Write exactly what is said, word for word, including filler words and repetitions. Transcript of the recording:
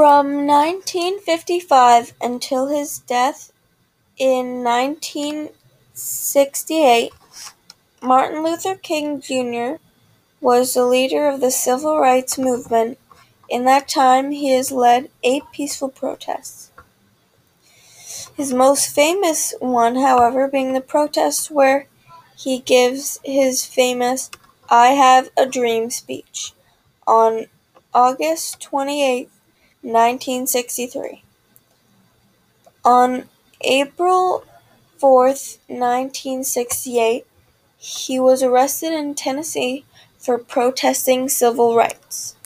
From nineteen fifty-five until his death in nineteen sixty-eight, Martin Luther King Junior was the leader of the civil rights movement. In that time, he has led eight peaceful protests. His most famous one, however, being the protest where he gives his famous "I Have a Dream" speech on August twenty-eighth, nineteen sixty-three. On April fourth, nineteen sixty-eight, he was arrested in Tennessee for protesting civil rights.